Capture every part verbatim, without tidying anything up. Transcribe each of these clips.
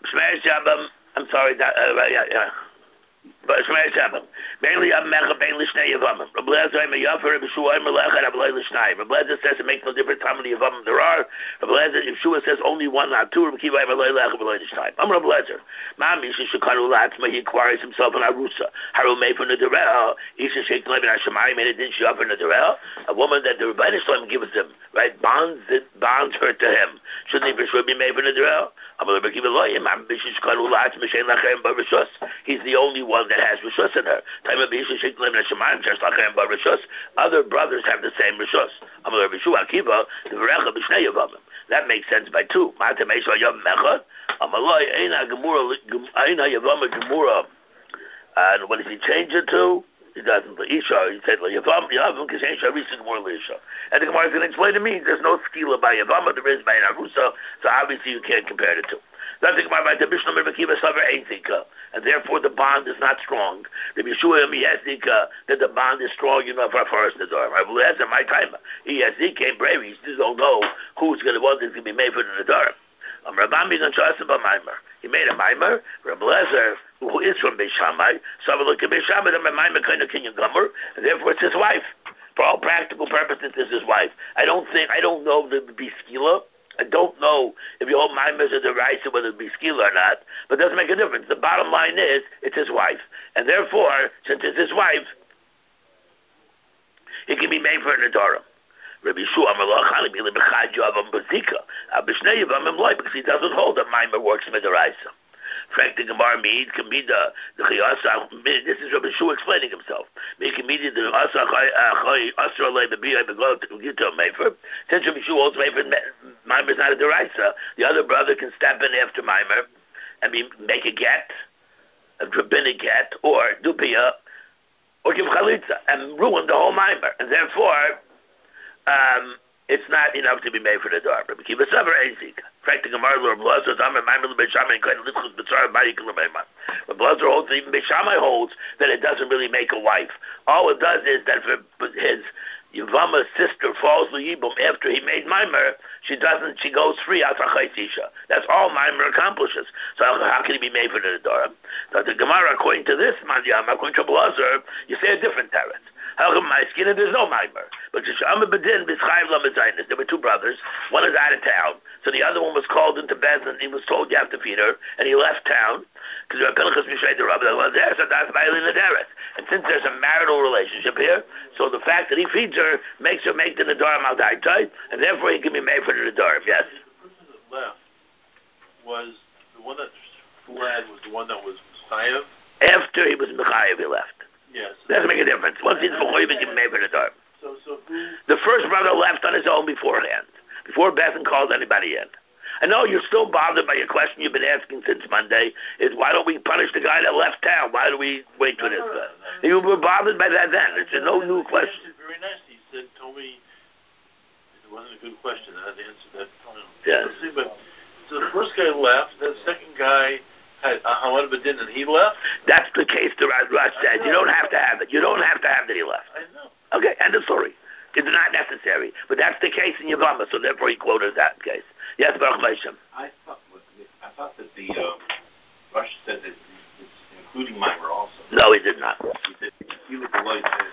Shmei Shabbat. I'm sorry. That, uh, yeah, yeah. But Shmei Shabbat. Mainly, I'm Mecha, mainly Shnei Yavamim. Rabbi Lezer, I'm a Yafer, Rabbi Shua, I'm a Lecha, Rabbi Lezer Shnei. Rabbi Lezer says it makes no difference how many Yavamim there are. Rabbi Lezer, if Shua says only one, not two, Rabbi Kiva, I'm a Lecha, Rabbi Lezer Shnei. I'm Rabbi Lezer. Ma'am, Isha Shekanu Latzma, he acquires himself an Arusa. Haru Mei for Nadarel. Isha Shek Levin Hashemayim, and it didn't show up for Nadarel. A woman that the Rabbi Shalom gives him, right? Bonds that bonds her to him. Shouldn't he for sure be made for Nadarel? He's the only one that has Rishus in her. Other brothers have the same Rishus. That makes sense by two. And what does he change it to? He doesn't. The Isha, he said, Yavam, Yavam, Kishaisha, Rishon, more Isha. And the Gemara is going to explain to me there's no skila by Yavama, there is by an Arusa, so obviously you can't compare the two. That's the Gemara by the Mishnah Mervakiva Savar Einzika, and therefore the bond is not strong. The Yeshua Miyazika, that the bond is strong enough for first Nadar. I will answer my time. He has Zika and Brave, he still don't know who's going to want this to be made for the Nadar. Um, Rabbi Midan Shasaba Maimer. He made a Maimer, Rabbi Lezer, who is from Beis Shammai, so I look at Beis Shammai, and my Maimer kind of King and Gomer, and therefore it's his wife. For all practical purposes, it's his wife. I don't think, I don't know if it would be skila. I don't know if your old Maimers are the right, whether it would be skila or not, but it doesn't make a difference. The bottom line is, it's his wife. And therefore, since it's his wife, he can be made for an Adoram. Rabbi Shua Malach because he doesn't hold that Maimer works in the Raisa. Frank the Gemara means can be the the Chiyasa. This is Rabbi Shua explaining himself. Make immediate the Asa Asra Le Bebi Beglo to get to a Mefer. Since Rabbi Shua holds Mefer, Maimer is not a Deraisa. The other brother can step in after Maimer and be make a get, a rabbinic get, or dupia, or give chalitza and ruin the whole Maimer, and therefore. Um, it's not enough to be made for the door. But keep a sever ezik. Practicing a marvel of Blazer, Zamar, Maimel, Beishamai, and kind of little Bitzar, Bayikul, Maimon. But Blazer holds, even Beishamai holds, that it doesn't really make a wife. All it does is that for his Yavama's sister falls to Yibum after he made Maimer, she doesn't, she goes free out of Chaisisha. That's all Maimer accomplishes. So how can he be made for the door? So the Gemara, according to this, Mandiyam, according to Blazer, you say a different tarot. How come my skin and there's no Maimer? But there were two brothers. One is out of town, so the other one was called into bed, and he was told you have to feed her, and he left town because and since there's a marital relationship here, so the fact that he feeds her makes her make the Nadarim al Daitai, and therefore he can be made for the Nadarim. Yes. The person that left was the one that fled was the one that was Chayav. After he was Mechayev, he left. Yes. Doesn't make a difference. Once he's before, he can be made for the Nadarim. So, so who? The first brother left on his own beforehand, before Bethan calls anybody in. I know you're still bothered by your question you've been asking since Monday, is why don't we punish the guy that left town? Why do we wait for this? No, no, no. You were bothered by that then. It's a no new question. Very nice. He said, told me it wasn't a good question. I had to answer that. Yeah. See, but, so the first guy left, the second guy had Hamad Badin and he left? That's the case the Rush said. You don't have to have it. You don't have to have that he left. I know. Okay, end of story. It's not necessary. But that's the case in Yavama, so therefore he quoted that case. Yes, Baruch Hashem. I thought I thought that the uh, Rush said that it's including Maimer also. No, he did not. He said you below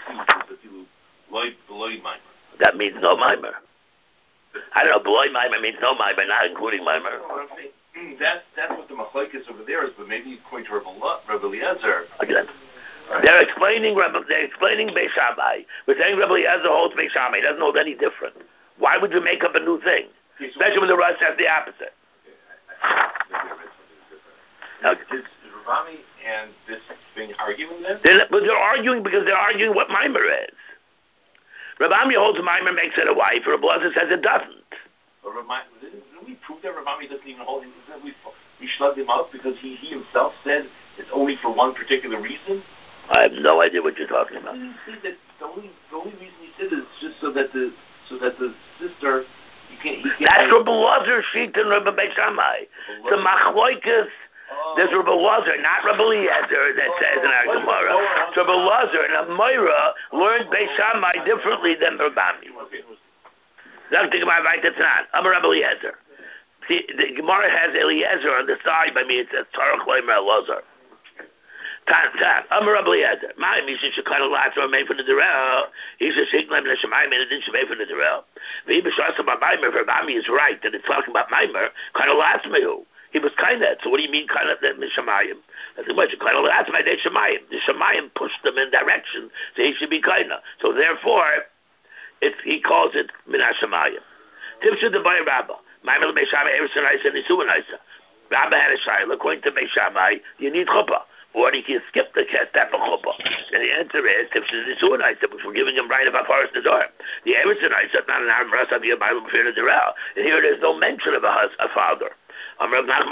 below below Maimer. That means no Maimer. I don't know. Below Maimer means no Maimer, not including Maimer. No, I'm saying, mm, that's that's what the machlokes over there is, but maybe according to Rabbi Eliezer. Again. Right. They're explaining they're explaining Beis Shammai. We're saying Rabbi Eliezer holds Beis Shammai. He doesn't hold any different. Why would you make up a new thing? Okay, so especially when the Rush says the opposite. Okay, I, I, maybe I read something different. Okay. Is, is Ravami and this thing arguing then? They're, but they're arguing because they're arguing what Maimer is. Ravami holds Maimer makes it a wife, or Rabbi Eliezer says it doesn't. But Ravami, didn't we prove that Ravami doesn't even hold it? We, we slugged him out because he, he himself said it's only for one particular reason? I have no idea what you're talking about. Didn't he say that the only the only reason he said it is just so that the so that the sister you can't. You can't That's Rabbi Eliezer sheet and Rabbi Beis Shammai. The machloikas. Oh. There's Rabbi Eliezer, not Rabbi Eliezer, that oh, says in our Gemara. Oh, so Rabbi Eliezer and Amira learned Beis Shammai differently than Ravami. That's the Gemara right. That's not. I'm a Rabbi Eliezer. See, the Gemara has Eliezer on the side. By me, it says Tarach Leimer Elazar. Tan tan. Amar Rabbi Eliezer. My mission should cut a lot to remain for the Derel. He should shake them in the Shemayim and it didn't remain for the Derel. The Ibishas about Maimer for Bami is right that it's talking about Maimer. Cut a lot to me. He was kind of. So what do you mean kind of that Shemayim? I said, what? Kind of that's my day Shemayim. The Shemayim pushed them in direction, so he should be kind of. So therefore, if he calls it Minah Shemayim. Tipsha the Bay Rabba. Maimer Beishamai Everson Isa and Isuan Isa. Rabba had a shayla. According to Beishamai, you need chuppah. Or he can skip the step of chuppah. And the answer is, Tipsha the Isuan Isa, which we're giving him right about Forest Nazar. The Everson Isa, not an arm Rasa via Bible Fear the Derel. And here there's no mention of a, hus- a father. It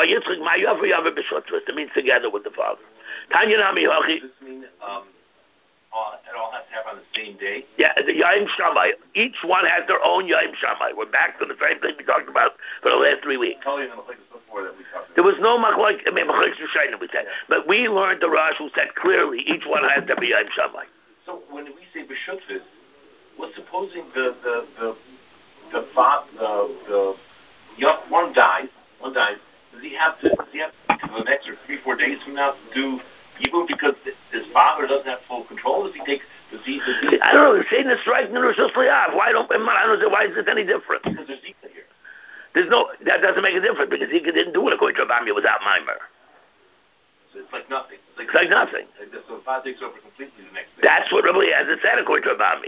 means together with the father. Tanya Nami Hachi. Does this mean um, all, it all has to happen on the same day? Yeah, the Yaim Shammai. Each one has their own Yaim Shammai. We're back to the same thing we talked about for the last three weeks. Tell you in the Machlokes before that we talked about. There was no Machlokes, I mean Machlokes Yishayim we said, but we learned the Rosh who said clearly each one has their Yaim Shammai. So when we say B'shutvis, well, supposing the the the the fa- the, the young one dies. One dies. Does he have to? Does he have to for the next or three, four days from now to do Yibum because his father doesn't have full control? Does he take? Does he? Does he I don't know. You're saying the striking the Rosh Hashanah. Why don't? I don't know. Why is it any different? Because there's Zika here. There's no. That doesn't make a difference because Zika didn't do it according to Rabami without Maimer. So it's like nothing. It's like, It's like nothing. Like this, so the father takes over completely the next day. That's what Rabbi Eliezer said according to Rabami.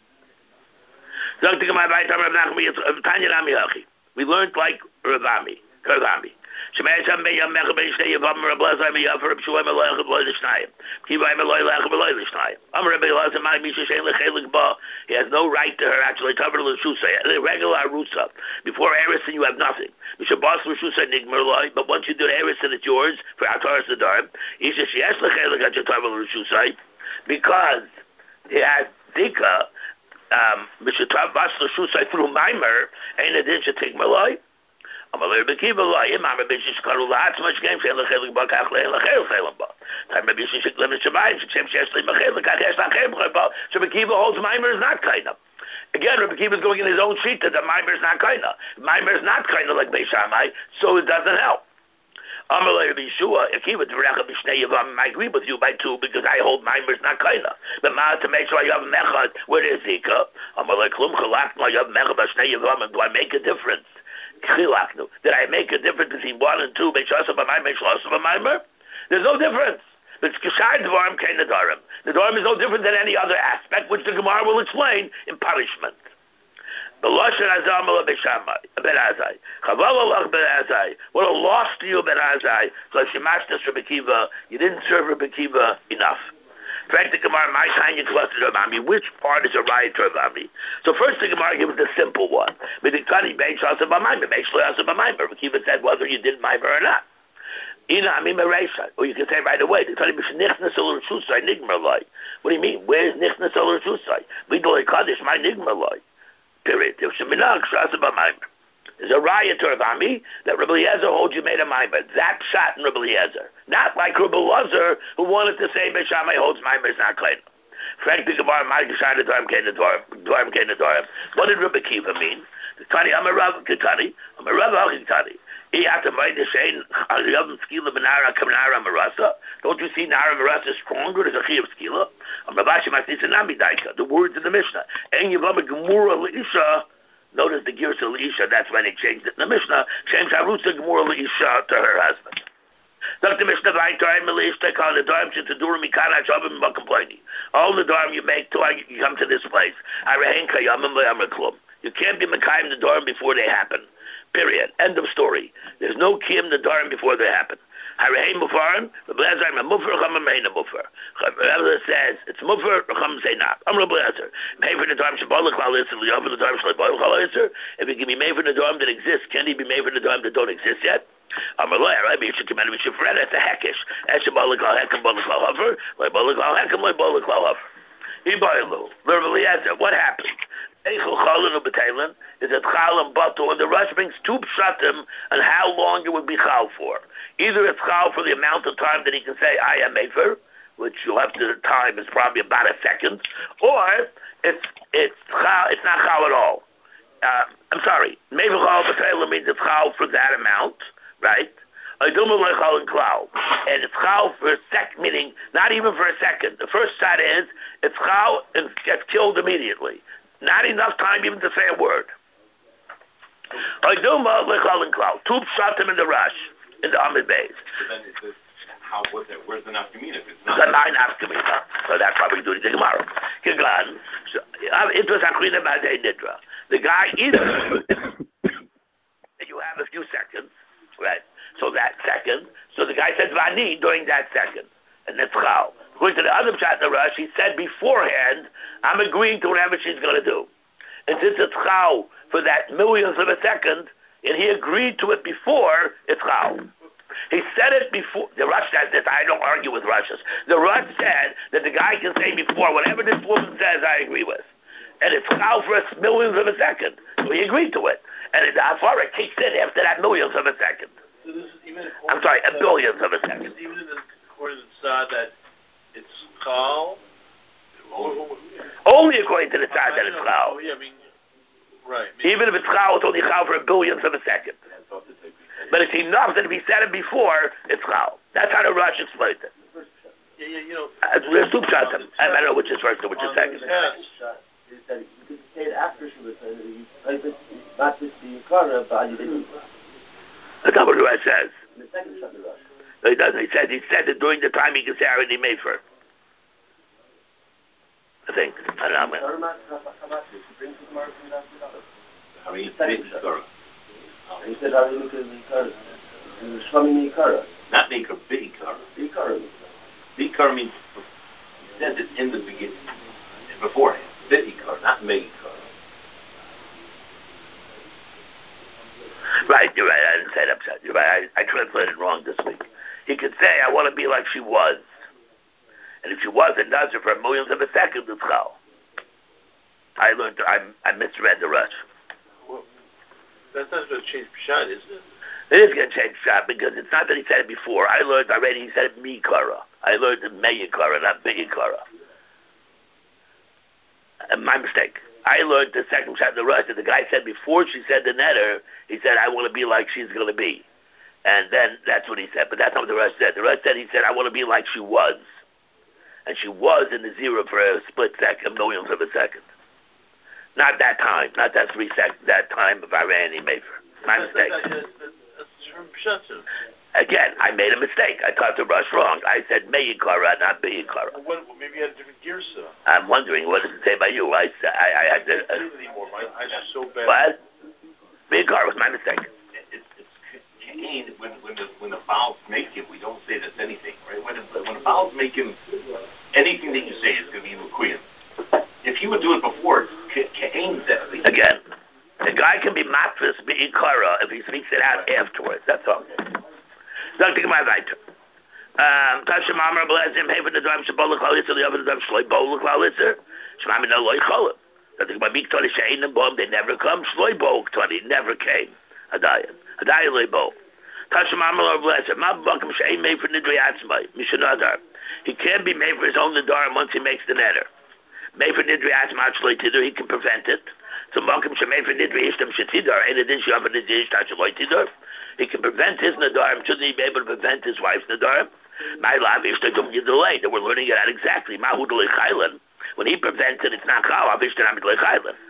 We learned like Rabami. Rabami. Shemay Shem Ben Yom Mechel Ben Shnei Yavam Rabbi Elazar Ben Yavam Rabbi Shmuel Ben Loyach Ben Loyach Kiva Ben Loyach Ben Loyach Am Rabbi Elazar Mai Misha Shein Lechelik Ba. He has no right to her actually cover l'shusa. The regular rusa. Before Erison you have nothing. Misha Bas l'shusa Nigmer Loy. But once you do Erison it's yours for Ataras Nedarim. Isha Sheyesh Lechelik At Yatavar l'shusa because he has Dika. Um, Misha Bas l'shusa through Maimer ain't a din Shetik Merloy. I'm a little bit keep a lie. Imam Rabbi Shikaru Lats much game. Say Lechelik Ba Kach Lechelik Lechelik Ba. Time Rabbi Shiklim Shabayim Shem Shesli Mechelik Kach Eslam Lechelik Ba. So Rabbi Kiva holds Maimer is not kind of. Again, Rabbi Kiva is going in his own sheet that the Maimer is not kind of. Maimer is not kind of like Beis Shammai, so it doesn't help. Amalei Rabbi Yeshua, if he would Recha B'Shnei Yavam, I agree with you by two because I hold Maimer is not kind of. But Ma to make sure I have Mechad, where is Zika? Amalei Klum Chalak, I have Mechad B'Shnei Yavam, and do I make a difference? Did I make a difference between one and two? There's no difference. But Kishai Dvarim Kain Nadarim. The Dvarim is no different than any other aspect, which the Gemara will explain in punishment. The Lashon Azam Ben Shammai, Ben Azai. Chaval Ben Azai. What a loss to you, Ben Azai. So if you matched us Rabbi Kiva, you didn't serve Rabbi Kiva enough. In fact, the Gemara, my time you clustered Rabami. Which part is a right to Rabami? So first the Gemara gives the simple one. But the Kani makes us a B'maymer, makes us a B'maymer. Kiva said whether you did Maymer or not. Ina Ami Mereisha. Or you can say right away, the Kani Mish Nichnas Ol Rishusai Nigmer Loi. What do you mean? Where's Nichnas Ol Rishusai? We do a Kaddish, my Nigmer Loi. Period. If Sheminag Shas a B'maymer. There's a riot to Rabami that Rabbi Eliezer holds you made a Maimer. That shot in Rabbi Eliezer. Not like Rabbi Elazar who wanted to say Beis Shammai holds Maimer is not clean. Frank the Gemara, my Geshad Dvarim Kain Dvarim Kain Dvarim. What did Rabbi Kiva mean? Tani, I'm a Rav Kitani. I'm a Rav Kitani. He had to write the saying, don't you see Nara Marasa stronger than a Chi of Skila? I'm Rabashi Matisa Nami Daika. The words in the Mishnah. And you love a Gemura Leisha. Notice the Girsa Leisha, that's when he changed it in the Mishnah. Shem Sharutza Gemura Leisha to her husband. Doctor Mishnah Vaitar Melishta called the Dharm to Durum Mikana Chabim complaining. All the Dharm you make till you come to this place. You can't be Mekayim the Dharm before they happen. Period. End of story. There's no Kiyam the Dharm before they happen. Haraheim Mufarim, Rabbi Elazar, Mufar, Chama Meina Mufar. Rabbi Elazar says, it's Mufar, Chama say not. I'm Rabbi Elazar. Pay for the Dharm, Shabbat L'Klal Yisr, L'Yov for the Dharm, Shabbat L'Klal Yisr. If it can be made for the Dharm that exists, can he be made for the Dharm that don't exist yet? I'm a lawyer, right? You should come out of Shifred, that's a hackish. As Shabbat L'Klal Hekam, Shabbat L'Klal Hover, Shabbat L'Klal Hekam, Shabbat L'Klal Hover. Ibaylu, Rabbi Elazar, what happened? Eichel Chalin or B'Tailan is that Chal and Bato, and the Rush brings two pshatim on how long it would be Chal for. Either it's Chal for the amount of time that he can say, I am Mefer, which you'll have to time is probably about a second, or it's it's Chal, it's not Chal at all. uh, I'm sorry, Mevel Chal B'Teilah means it's Chal for that amount, right? Oiduma Lo Chal and Klal. And it's Chal for a sec, meaning not even for a second. The first shot is, it's Chal and gets killed immediately. Not enough time even to say a word. Oiduma Lo Chal and Klal. Two shot him in the rush, in the Amid Beis. So then it's, how, what's that? Where's the nafkamina? If it's not the nine nafkamina. So that's why we do it tomorrow. Kigan. It was Akrina Badei Nidra. The guy either you have a few seconds, right? So that second, so the guy said Vani during that second, and that's Chal. According to the other shot in the rush, he said beforehand, I'm agreeing to whatever she's going to do. And since it's Chal for that millions of a second, and he agreed to it before, it's Chal. He said it before. The Rush says this. I don't argue with Rushes. The Rush said that the guy can say before, whatever this woman says, I agree with. And it's Chal for millions of a second. So he agreed to it. And the Hafara kicks in after that millions of a second. So this is even I'm sorry, a billions of a second. Even in the, according to the Tzad that it's Chal? Only according to the Tzad that it's Chal. Oh, yeah, I mean, right. Even if it's Chal, it's only Chal for a billions of a second. But it's enough that if he said it before, it's Chal. That's how the Rush explained it. Yeah, yeah, you know. Uh, there's two shots. I don't know which is first and which is second. Is that you could say it after she was you type it not just the Yikara, but you didn't. That's not what the Rush says. In the second shot, the Rush. No, he doesn't. He said he said that during the time he can say I already made for it. I think. I don't know. How many things are? He said how many Yikara? Shvami Yikara. Not make a big Yikara. Yikara. Yikara means he said it in the beginning, beforehand. Big Yikara, not meg Yikara. Right, you're right. I didn't say it upset. You're right. I, I translated wrong this week. He could say, I want to be like she was. And if she was and does it for millions of a second, it's Chal. I learned, I, I misread the Rush. Well, that's not going to change Pshat, isn't it? It is going to change Pshat because it's not that he said it before. I learned already he said it mi Yikara. I learned it me Yikara, not big Yikara. My mistake. I learned the second shot in the Rush that the guy said before she said the netter, he said, I want to be like she's going to be. And then that's what he said. But that's not what the Rush said. The Rush said, he said, I want to be like she was. And she was in the zero for a split second, millions of a second. Not that time. Not that three seconds. That time of Iran he made for. My mistake. That's from Pshat. Again, I made a mistake. I taught the Rush wrong. I said me Yikara, not be Yikara. Well, maybe you had a different gear, sir. I'm wondering, what does it say by you? I I, I had to... I can't anymore. My eyes are so bad. What? Me Yikara was my mistake. It's it's Cain when when the when the fowls make him, we don't say that's anything, right? When the, when the fowls make him, anything that you say is going to be Mukuyim. If he would do it before, Cain said it. Again, the guy can be matris be Yikara if he speaks it out afterwards. That's all. Doctor Gemara weiter. Um, Tasha Mamar Blazim Haven the Drum Shabola Klalitzer, the other Drum Shloy Bola Klalitzer, Shmami no Loy Cholim. Doctor Gemara Big Tony Shain and Boom, they never come. Shloy Bola Tony never came. Hadayan. Hadayan Loy Bola. Tasha Mamar Blazim, Mab Bakum Shain made for Nidri Atzmai, Mishanadar. He can be made for his own Nadar once he makes the netter. Made for Nidri Atzmai Shloy Tidor, he can prevent it. So Malcolm Shemay for Nidri Ishtam Shetidar, and it is Shav Nidri Ishtam Shloy Tidor. He can prevent his Nadarim. Shouldn't he be able to prevent his wife's Nadarim? My love is to give delay. That we're learning it out exactly. Mahu Delay Chaylan. When he prevents it, it's not Chal. Avishtan Amid Chaylan.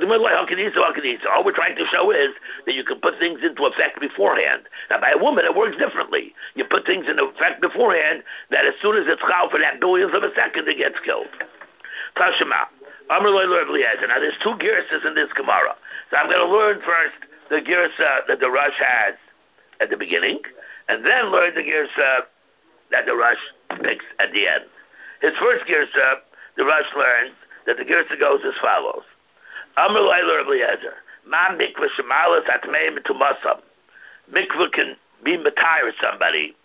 All we're trying to show is that you can put things into effect beforehand. Now, by a woman, it works differently. You put things into effect beforehand that as soon as it's Chal for that billions of a second, it gets killed. Tashema. Amr Loy Lord Eliezer. Now, there's two Girsas in this Gemara. So I'm going to learn first the Girsa that the Rush has at the beginning, and then learn the Girsa that the Rush picks at the end. His first Girsa, the Rush learns that the Girsa goes as follows. Amr Laila Eliezer, Ma mikvah shemalas atmeim tumasam. Mikvah can be matire somebody,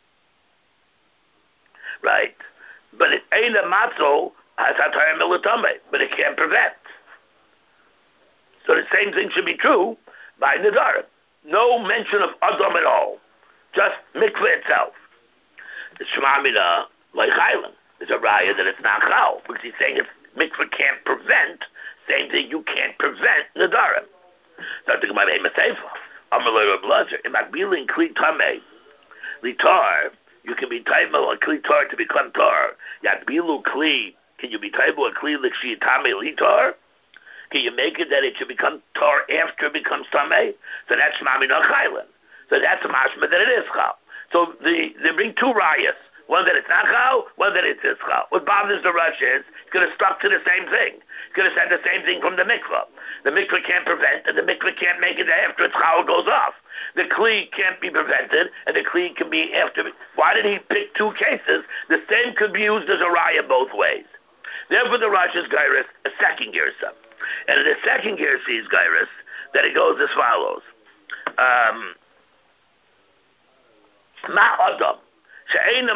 right? But it ain't a matzo has atayim milatame, but it can't prevent. So the same thing should be true by Nadarim. No mention of Adam at all. Just mikveh itself. The Shema Mina, like Highland, is a raya that it's not Chal, because he's saying if mikveh can't prevent, same thing, you can't prevent Nadarim. Something about a Maseifa. Amalei Blazer. In Makbilin Kli Tameh, Litar, you can be Taimo a Kli Tar to become Tar. Yakbilu Kli, can you be Taimo a Kli Likshi Tameh Litar? Can you make it that it should become Tar after it becomes Tameh? So that's Shmami Nachailan. So that's a mashma that it is Chal. So the, they bring two rayas. One that it's not Chal, one that it is Chal. What bothers the Rush is, it's going to stuck to the same thing. It's going to say the same thing from the mikvah. The mikvah can't prevent, and the mikvah can't make it after its Chal goes off. The Kli can't be prevented, and the Kli can be after. Why did he pick two cases? The same could be used as a raya both ways. Therefore the Rush is Gairis, a second Girsa. And in the second Girsa is Gairis, that it goes as follows. Um, Ma Adam. If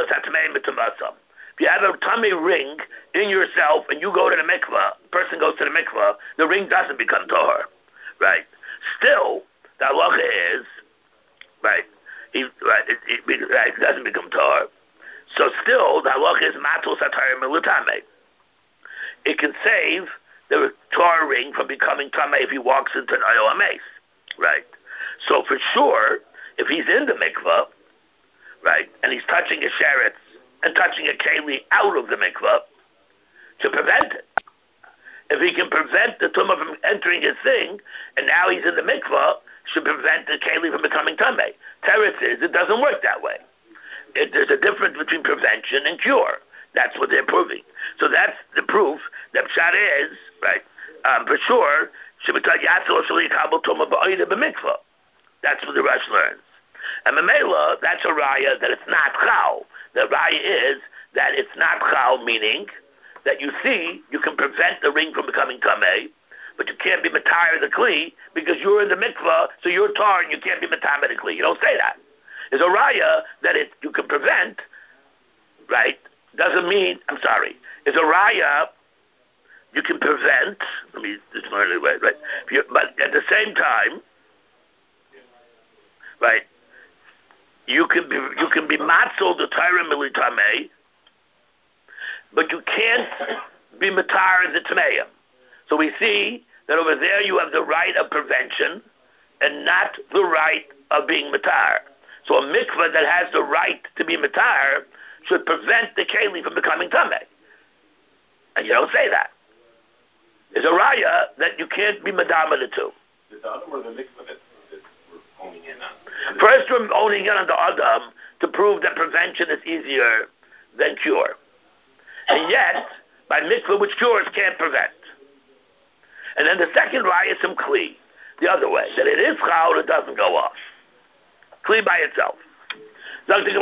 you have a tummy ring in yourself and you go to the mikvah, the person goes to the mikvah, the ring doesn't become tahor, right? Still, the halacha is, right, he, right, it, it, right, it doesn't become tahor. So still, the halacha is matul satar milutame. It can save the tar ring from becoming tameh if he walks into an ayol mace, right? So for sure, if he's in the mikvah, right, and he's touching a sheretz and touching a keli out of the mikvah to prevent it. If he can prevent the tumah from entering his thing, and now he's in the mikvah, should prevent the keli from becoming tameh. Teretz is, it doesn't work that way. It, there's a difference between prevention and cure. That's what they're proving. So that's the proof that Pshat is, right, um, for sure, that's what the Rush learns. And Mamela, that's a raya that it's not chal. The raya is that it's not chal, meaning that you see, you can prevent the ring from becoming tameh, but you can't be matar the kli because you're in the mikvah, so you're tar and you can't be matar the kli. You don't say that. There's a raya that it you can prevent, right? Doesn't mean, I'm sorry. It's a raya you can prevent. Let me just learn it right, right? But at the same time, right? You can be you can be matzol the Torah militamei, but you can't be matar the tameim. So we see that over there you have the right of prevention and not the right of being matar. So a mikvah that has the right to be matar should prevent the keli from becoming tameh. And you don't say that. There's a raya that you can't be madama the two. The Adam or the mikvah that, that we're owning in on? First, we're owning in on the Adam to prove that prevention is easier than cure. And yet, by mikvah which cures can't prevent. And then the second raya is some kli, the other way, that it is chal, it doesn't go off. Kli by itself. They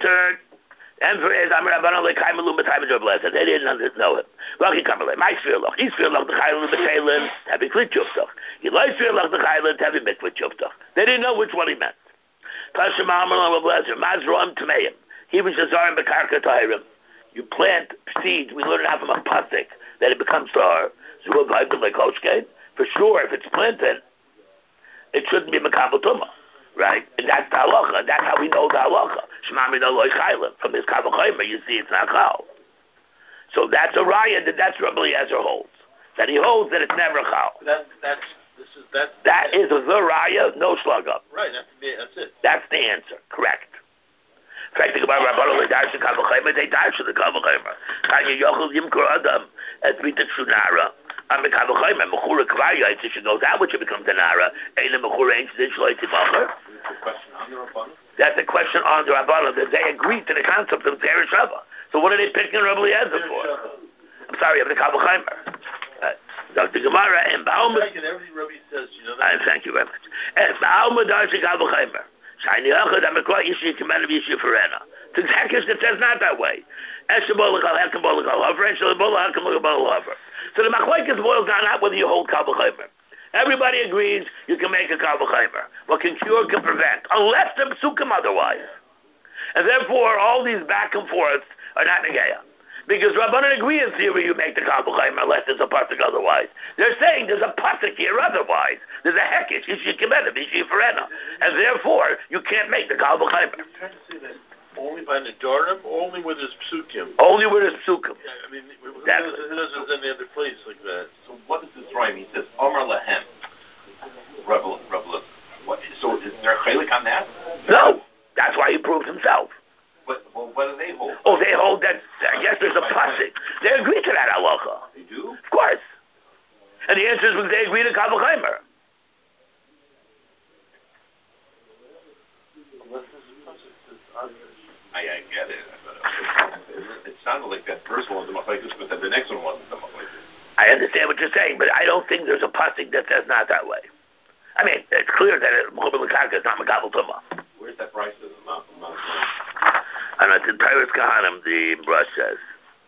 didn't know it. Lucky Kamalei, my sphere loch. He's sphere loch the chaylan the chaylan having kli chuftach. He likes sphere loch the chaylan having mikvah chuftach. They didn't know which one he meant. Tashim Amalam Blazer Mazroam Tameim. He was Zazarim Bekarka Tahirim. You plant seeds. We learn out from a pasuk that it becomes tar. Zuav Haikul like Hoshkein. For sure, if it's planted, it shouldn't be Makabel Tumah. Right? And that's the halacha. That's how we know the halacha. Shemami no loy chaylim. From this kavachaymer, you see it's not chal. So that's a raya that that's Rabbi Eliezer holds. That he holds that it's never chal. That, that's, this is, that's, that is the raya, no slug up. Right, that's, that's it. That's the answer. Correct. In fact, think about Rabbi Eliezer kavachaymer, they dash the kavachaymer. Kanya yochel yimkur adam as vita shunara. I'm a kavachaymer. Mechura kvarya, if she goes out, which it becomes a nara. Ain't a mechura ain't this shloiti bacher. That's a question on the Rabbanon. That they agreed to the concept of Zera Shava. So what are they picking Rabbi Eliezer for? I'm sorry, I'm the Kabul Chaimer. Uh, Doctor Gemara and Bauma. Every Rabbi says, you know that. Uh, thank you very much. And Bauma Darcy Kabul Chaimer. Shiny Achad, I'm a quite issue, command of issue for Rena. It's exactly that says not that way. Eshabolakal, Hekabolakal, Hover, and Shalabola, Hekabolakal, Hover. So the Machlaikas boils down not whether you hold Kabul Chaimer. Everybody agrees you can make a Kabul Chaimer. What can cure can prevent, unless the psukim otherwise. And therefore, all these back and forths are not negaya. Because Rabbanan agree in theory you make the Kabul Chaimer unless there's a pasuk otherwise. They're saying there's a pasuk here otherwise. There's a hekish, ishi kimenim, ishi ferena. And therefore, you can't make the Kabul Chaimer. You're trying to say that only by Nedarim, only with his psukim. Only with his psukim. Yeah, I mean, who does, who does it in any other place like that? So what does this rhyme? He says, Amar Lahem. Rebel, rebel, what, so is there a chalik on that? No, that's why he proved himself. But well, what do they hold? Oh, they hold that. I guess there's a pasuk. They agree to that halacha. They do? Of course. And the answer is because they agree to Kal V'chomer. I, I get it. It sounded like that first one was the machlekes, but then the next one wasn't the machlekes. I understand what you're saying, but I don't think there's a pasuk that says not that way. I mean, it's clear that Mechuber L'Karka is not Megabel Tumah. Where's that price of the Mount? And it's in Tyrus Kahanim, the brush says.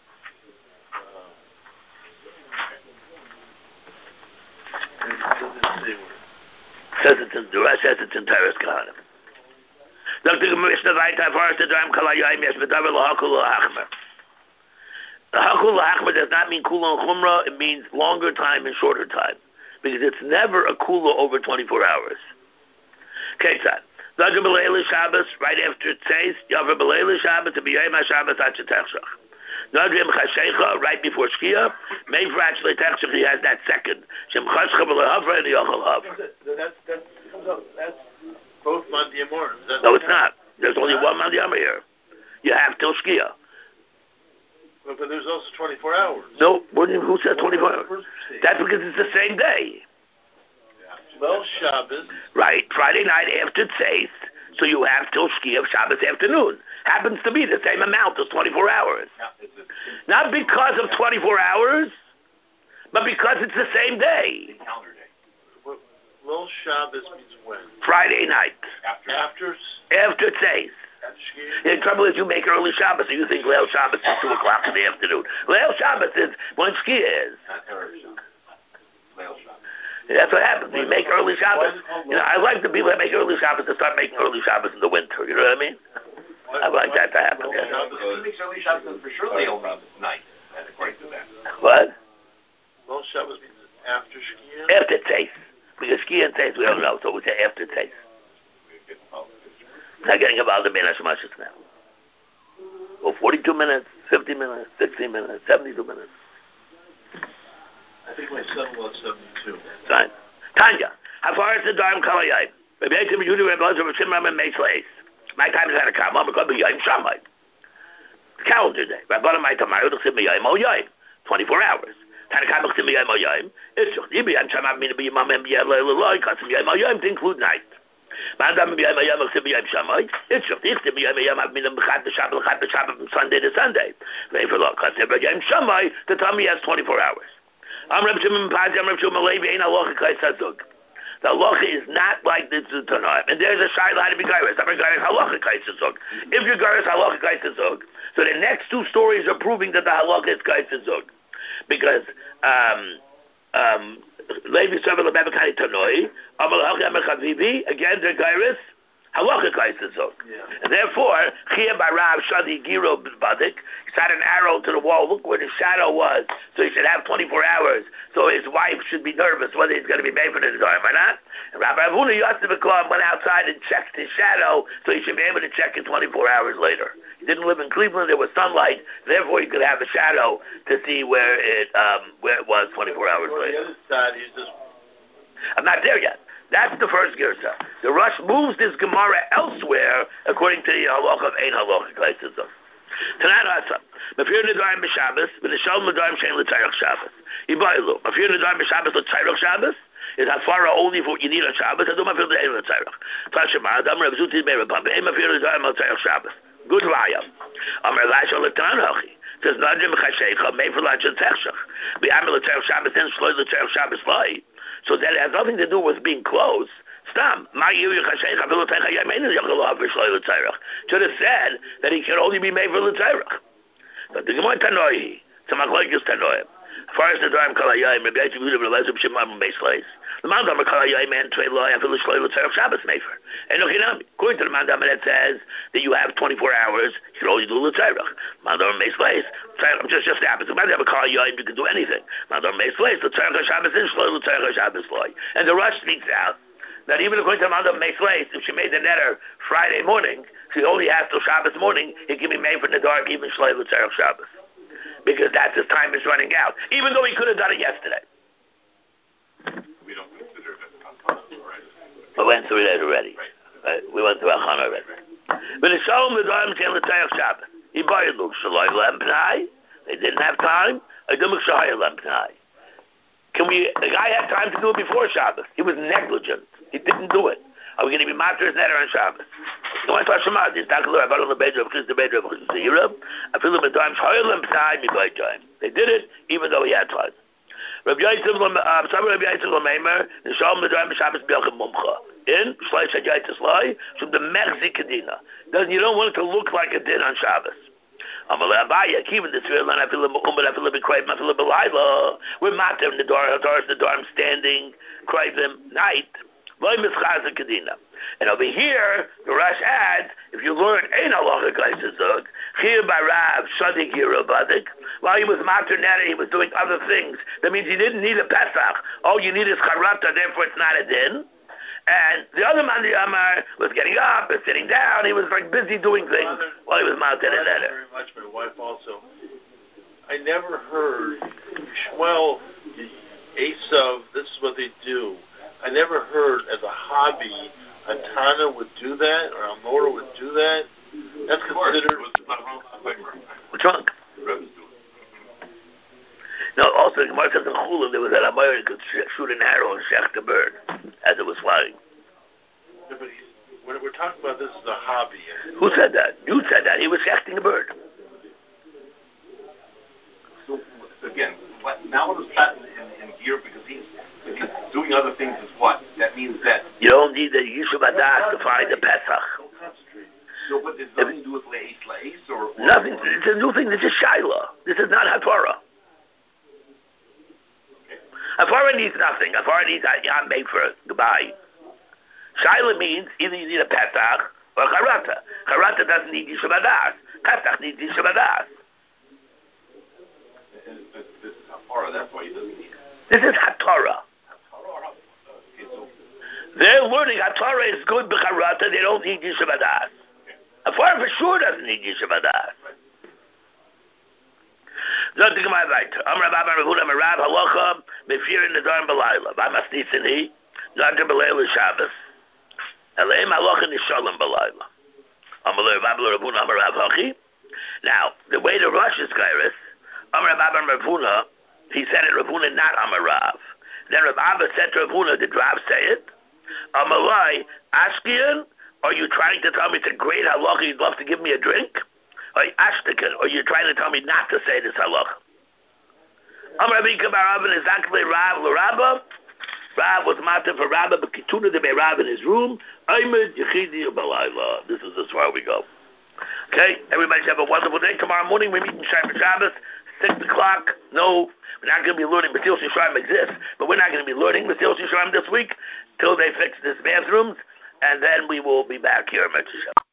Says it's in the Rush says it's in Tyrus Kahanim. Doctor Mishnah Vayta Forest Dram Kalayim Yes Medavar Lahakul Lahachmer. The Hakul Lahachmer does not mean Kula and Chumrah, it means longer time and shorter time. Because it's never a Kula over twenty-four hours. Ketzad. Nadra B'Leila Shabbos, right after it says, Yavar B'Leila Shabbos, to be Yom HaShabbos Atcha Techshach. Nadra M'Chashecha, right before Shkia, Meifra actually Techshach, he has that second. Shem Chashcha B'Lehavra and Yochel Havra. That's, that's, that's both Monday and morning. No, it's not. There's only one Monday here. You have till Shkia. But, but there's also twenty-four hours. No, who said twenty-four hours? That's because it's the same day. Well, Shabbos. Right, Friday night after Tzeis, so you have till Shkia of Shabbos afternoon. Happens to be the same amount as twenty-four hours. Not because of twenty-four hours, but because it's the same day. Well, Shabbos means when? Friday night. After? After? After Tzeis. The trouble is you make early Shabbos, so you think Leil Shabbos is two o'clock in the afternoon. Leil Shabbos is when Shkia is. Not early Shabbos. Leil Shabbos. That's what happens. You make early Shabbos. You know, I like the people that make early Shabbos to start making early Shabbos in the winter. You know what I mean? I like that to happen. Yeah. He makes early Shabbos for sure Leil Shabbos night, according to that. What? Well, Shabbos means after Shkia? After Tzeis. Because Shkia and Tzeis we don't know, so we say after Tzeis. Not getting about the Bein HaShemashis now. Well, forty-two minutes, fifty minutes, sixty minutes, seventy-two minutes. I think my son was seventy-two. Fine. Tanya. How far is the Dharm Kalayim? Maybe I can do Rebbe Elazar Shimram and Meisleis. My time is at a come. I'm going to be Yom Shammai. Calendar day. Rabbi my tomorrow to me Yom Yom. twenty-four hours. Tanakam to me Yom Yom. It's just Yom Shammai mean to be Yom Yom Yom Custom Yom Yom to include night. Madam Yom Yom to be Yom Shammai. It's just ich to be Yom Yom I've been in B'chat Shabbat B'chat Shabbat from Sunday to Sunday. They for look custom Yom Shammai to tell me he has twenty-four hours. I'm Reb Shimon Pazi, I'm Reb Shimon Levi, ain't halacha kaisazug. The halacha is not like the Tanoim. And there's a shayla how to be gairis. I'm a gairis halacha kaisazug. If you're gairis halacha kaisazug, so the next two stories are proving that the halacha is kaisazug. Because, um, um, Levi Savar Lebebekani Tanoi, Amal Hachi Amar Chavivi, again, they're gairis halacha kaisazug. And therefore, Chia Barav Shadi Giro Badik, shot an arrow to the wall. Look where the shadow was. So he should have twenty-four hours. So his wife should be nervous whether he's going to be made for the time or not. And Rabbi Avuna Yosef went outside and checked his shadow, so he should be able to check it twenty-four hours later. He didn't live in Cleveland. There was sunlight. Therefore, he could have a shadow to see where it um, where it was twenty-four hours Or later. the other side, he's just... I'm not there yet. That's the first girsa. The Rush moves this Gemara elsewhere according to the halacha of Ein Halacha Kaisazah. Tanan Asam. Mafir Nedarim B'Shabbos, V'Nishal Nedarim Shein L'Tzarech Shabbos. Yibaylu. Mafir Nedarim B'Shabbos L'Tzarech Shabbos is Hafara only for you need on Shabbos. I do Mafir Nedarim L'Tzarech. Tashema Adam Reb Zuti Meirabam. Be'em Mafir Nedarim L'Tzarech Shabbos. Good raya. Amar Elisha L'Tanan Hachi. Says Nadrim Chashecha Meifel Lachon Techshach. Be'amel L'Tzarech Shabbos and Shloi L'Tzarech Shabbos Lai. So that has nothing to do with being close. Stam. Should have said that he can only be made for l'tzarech. But the Gemara Tanoi, so Machlokes Tanoi. First the Dharm Kalayim, Rabbi Yitzchak Yehuda Rabbi Elazar Shimon Meisleis. The Mandam Kalayim and Trei Lo Afil Shloi L'Tzarech Shabbos Mefer. And Nochinami. According to the Mandam, it says that you have twenty-four hours. You can only do l'tzarech. Mandam Meisleis. Just just happens. The Mandam Kalayim, you can do anything. Mandam Meisleis. L'Tzarech Shabbos is Shloi L'Tzarech Shabbos Loi. And the Rush speaks out that even according to the Mandam Meisleis, if she made the netter Friday morning, she only has till Shabbos morning. It can be made for the dark, even Shloi L'Tzarech Shabbos. Because that's his time is running out, even though he could have done it yesterday. We don't consider it as consumption, right? We went through that already. Right. We went through Achana already. But the Shalom the Dharm came to Tayach Shabbat. He bought Luke Shaloi Lempnai. They didn't have time. I don't make Shahai Lempnai. Can we? The guy had time to do it before Shabbos. He was negligent. He didn't do it. Are we going to be matter netter on Shabbos? You want to talk Shemad? It's not clear. I bought on the bedroom of the bedroom of Zira. I feel the time Shahai Lempnai. Me by time. They did it even though he had time. Rabbi Yosef, um, some Rabbi Yosef Lamemer, the Shalom the Dharm Shabbos Bielchem Mumcha. In Shlai Shadyaita Slai, from the Mechzi Kedina. Doesn't you don't want it to look like it did on Shabbos. Amalei Abaya, even the Tzvil, and I feel a Umar, I feel a bit Krayim, I feel a bit Laila. We're matter in the door, Doris, the door, I'm standing, Krayim, night. Loi Mischaz Kedina. And over here, the Rosh adds, if you learn Ein Halacha Kaisazug, Chir Barav Shadik Yirabadik, while he was matter neder, he was doing other things. That means he didn't need a Pesach. All you need is Charata, therefore it's not a din. And the other man, the Amar, was getting up and sitting down. He was like busy doing things Mother, while he was mounted in there. Very much, my wife also. I never heard Shmuel, Esav. This is what they do. I never heard as a hobby a Tana would do that or a Mora would do that. That's considered. What's wrong? No, also, the Gemara says in Chulim, there was an Amar who could shoot an arrow and shech the bird as it was flying. Yeah, but he's, we're, we're talking about this as a hobby. Who said that? You said that. He was shechting a bird. So, again, what, now what is Pshat in, in gear? Because he's, if he's doing other things is what? That means that... You don't need the Yishuv Adas to find the Pesach. No, but there's nothing to do with Le'es Le'es or, or... Nothing. It's a new thing. This is Shaila. This is not HaTorah. Hafara needs nothing. Hafara needs Yam Befer. Goodbye. Shaila means either you need a Pesach or a Charata. Charata doesn't need Yishuv Adas. Pesach needs Yishuv Adas. This, this, this is Hafara, that's why he doesn't need it. This is HaTorah. Okay, so... They're learning HaTorah is good b'Charata. They don't need Yishuv Adas. Hafara for sure doesn't need Yishuv Adas. Zot the Gemara weiter. Amar Rabba Ravuna Merav Halacha Mefir in the Darm Balayla. V'amas Nitzini Nader Balayla Shabbos. Aleim Halacha Nishalom Balayla. Amar Rabba Ravuna Merav Hachi. Now, the way the Rosh is Kairis, Amar Rabba Ravuna, he said it Ravuna, not Amar Rav. Then Rav Abba said to Ravuna, did Rav say it? Amar Lai, Ashkian, are you trying to tell me it's a great halacha, you'd love to give me a drink? Or Ashtakan, or you're trying to tell me not to say this halacha? Amar Rabbi Kabar Rabban is actually Rav L'Rabba. Rav was matter for Rabba, but Kituna de Rav in his room. Aymed Yechidi Balayla. This is as far as we go. Okay, everybody should have a wonderful day. Tomorrow morning we meet in Shai Shabbos, six o'clock. No, we're not going to be learning. Mesilas Yesharim exists, but we're not going to be learning Mesilas Yesharim this week till they fix this bathrooms, and then we will be back here.